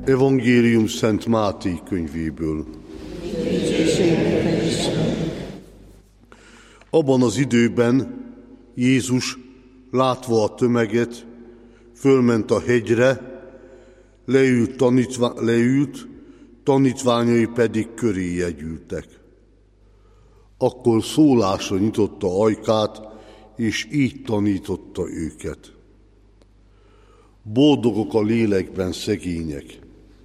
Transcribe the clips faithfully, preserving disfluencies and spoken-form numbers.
Evangélium Szent Máté könyvéből. Abban az időben Jézus, látva a tömeget, fölment a hegyre, leült, tanítva, leült, tanítványai pedig köréje gyűltek. Akkor szólásra nyitotta ajkát, és így tanította őket. Boldogok a lélekben szegények,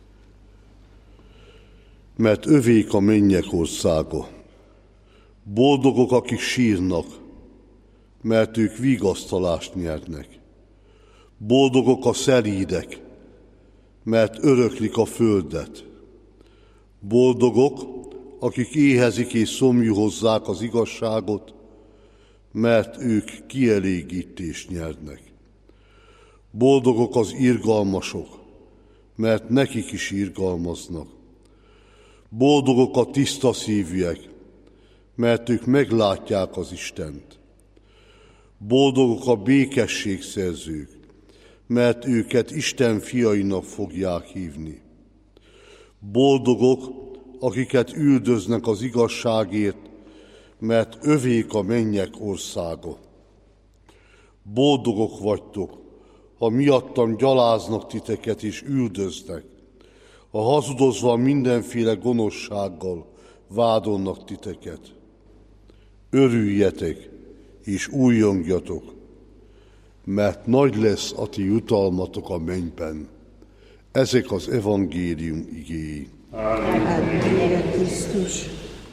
mert övék a mennyek országa. Boldogok, akik sírnak, mert ők vigasztalást nyernek. Boldogok a szelídek, mert öröklik a földet. Boldogok, akik éhezik és szomjúhozzák az igazságot, mert ők kielégítést nyernek. Boldogok az irgalmasok, mert nekik is irgalmaznak. Boldogok a tiszta szívűek, mert ők meglátják az Istent. Boldogok a békességszerzők, mert őket Isten fiainak fogják hívni. Boldogok, akiket üldöznek az igazságért, mert övék a mennyek országa. Boldogok vagytok, ha miattam gyaláznak titeket és üldöznek, ha hazudozva mindenféle gonoszsággal vádolnak titeket. Örüljetek és újjongjatok, mert nagy lesz a ti jutalmatok a mennyben. Ezek az evangélium igéi. Áldott Krisztus.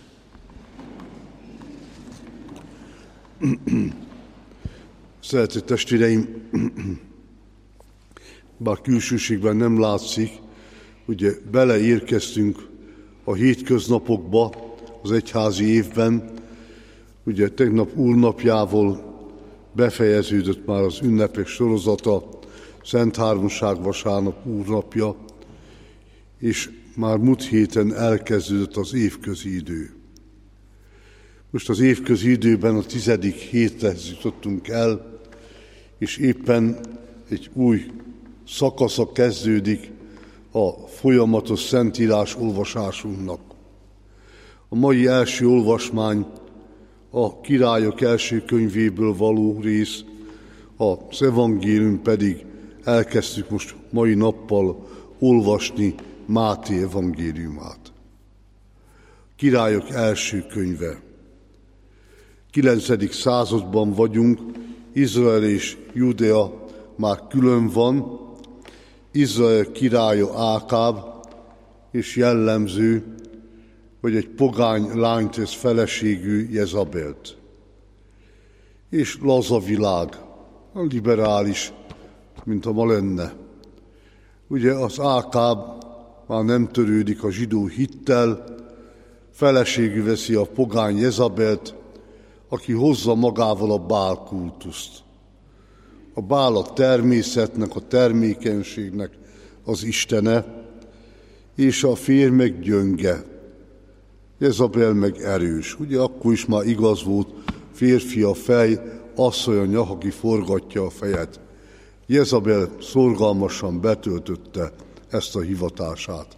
Szeretett testvéreim, bár külsőségben nem látszik, ugye beleérkeztünk a hétköznapokba, az egyházi évben, ugye tegnap úrnapjával befejeződött már az ünnepek sorozata, Szent Háromság vasárnap úrnapja, és már múlt héten elkezdődött az évközi idő. Most az évközi időben a tizedik héthez jutottunk el, és éppen egy új szakasza kezdődik a folyamatos szentírás olvasásunknak. A mai első olvasmány a Királyok első könyvéből való rész, az evangélium pedig elkezdtük most mai nappal olvasni Máté evangéliumát. Királyok első könyve. kilencedik században vagyunk, Izrael és Judea már külön van, Izrael királya Ákáb, és jellemző, hogy egy pogány lányt tesz feleségű Jezabelt. És laza világ, liberális, mint a ma lenne. Ugye az Ákáb már nem törődik a zsidó hittel, feleségű veszi a pogány Jezabelt, aki hozza magával a Bál kultuszt. A Bál a természetnek, a termékenységnek az istene, és a férj meg gyönge. Jezabel meg erős. Ugye akkor is már igaz volt, férfi a fej, asszony a nyak, aki forgatja a fejet. Jezabel szorgalmasan betöltötte ezt a hivatását.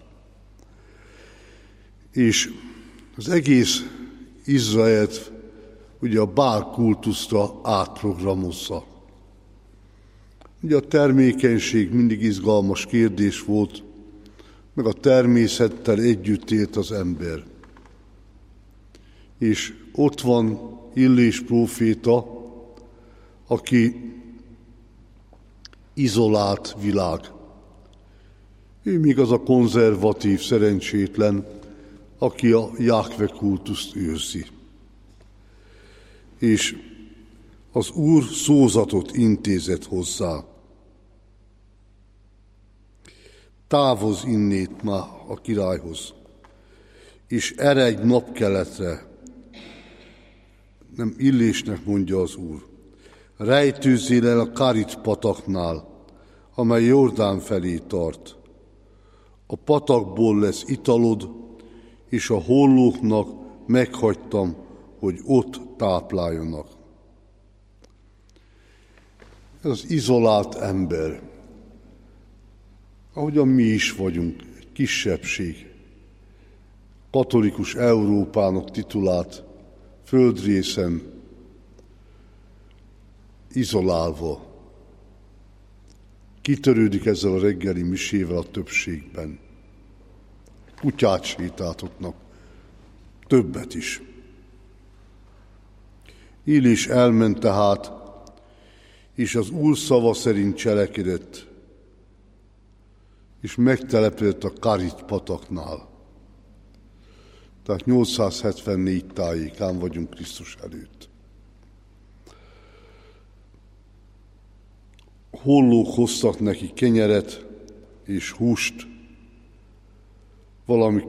És az egész Izraelt ugye a Bál kultuszra átprogramozza. Ugye a termékenység mindig izgalmas kérdés volt, meg a természettel együtt élt az ember. És ott van Illés próféta, aki izolált világ. Ő még az a konzervatív, szerencsétlen, aki a Jáhve kultuszt őrzi. És az Úr szózatot intézett hozzá. Távozz innét már a királyhoz, és eredj napkeletre. Nem Illésnek mondja az Úr. Rejtőzzél el a Karit pataknál, amely Jordán felé tart. A patakból lesz italod, és a hollóknak meghagytam, hogy ott tápláljanak. Ez az izolált ember. ahogyan mi is vagyunk, egy kisebbség, katolikus Európának titulált földrészen, izolálva. Kitörődik ezzel a reggeli misével a többségben. Kutyát sétáltatnak, többet is. Illés elment tehát, és az Úr szava szerint cselekedett, és megtelepedett a Karit pataknál. Tehát nyolcszázhetvennégy tájékán vagyunk Krisztus előtt. Hollók hoztak neki kenyeret és húst, valami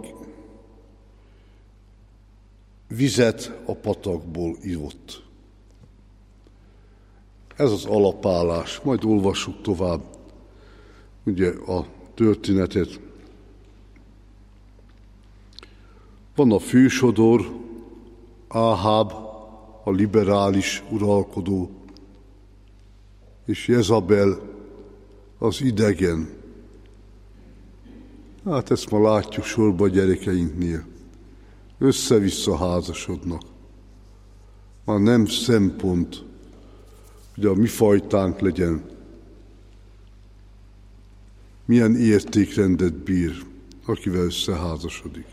vizet a patakból ivott. Ez az alapállás. Majd olvassuk tovább ugye a történetet. Van a fősodor, Áháb, a liberális uralkodó, és Jezabel, az idegen. Hát ezt ma látjuk sorba a gyerekeinknél. Össze-vissza házasodnak. Már nem szempont, hogy a mi fajtánk legyen. Milyen értékrendet bír, akivel összeházasodik.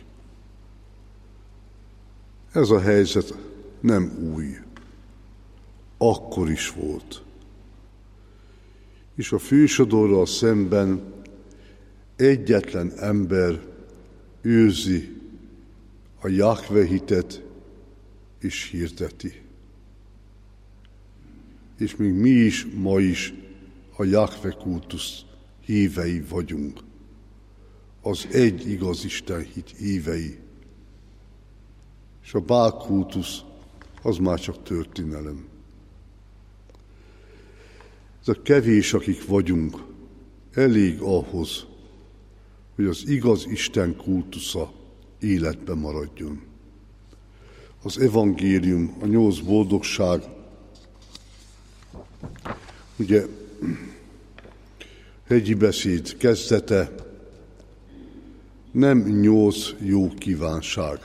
Ez a helyzet nem új. Akkor is volt. És a fősodorral szemben egyetlen ember őrzi a Jahve hitet és hirdeti. És még mi is, ma is a Jahve kultusz hívei vagyunk. Az egy igaz Isten hit hívei. És a Bál kultusz az már csak történelem. Ez a kevés, akik vagyunk, elég ahhoz, hogy az igaz Isten kultusza életbe maradjon. Az evangélium, a nyolc boldogság, ugye hegyi beszéd kezdete, nem nyolc jó kívánság,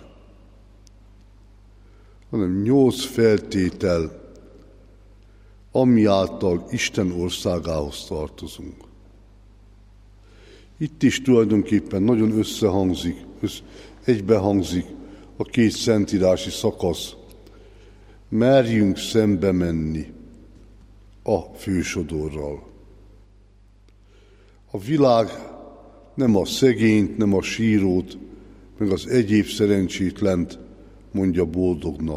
hanem nyolc feltétel, ami által Isten országához tartozunk. Itt is tulajdonképpen nagyon összehangzik, össz, egybehangzik a két szentírási szakasz. Merjünk szembe menni a fősodorral. A világ nem a szegényt, nem a sírót, meg az egyéb szerencsétlent mondja boldognak,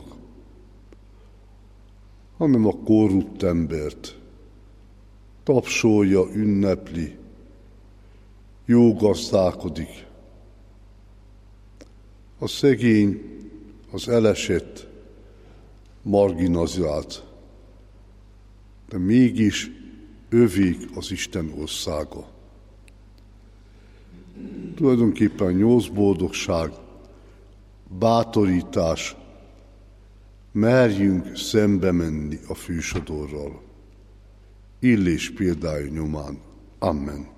hanem a korrupt embert. Tapsolja, ünnepli, jó gazdálkodik. A szegény, az elesett, marginalizált, de mégis övék az Isten országa. Tulajdonképpen a nyolc boldogság, bátorítás, merjünk szembe menni a fősodorral. Illés példája nyomán. Amen.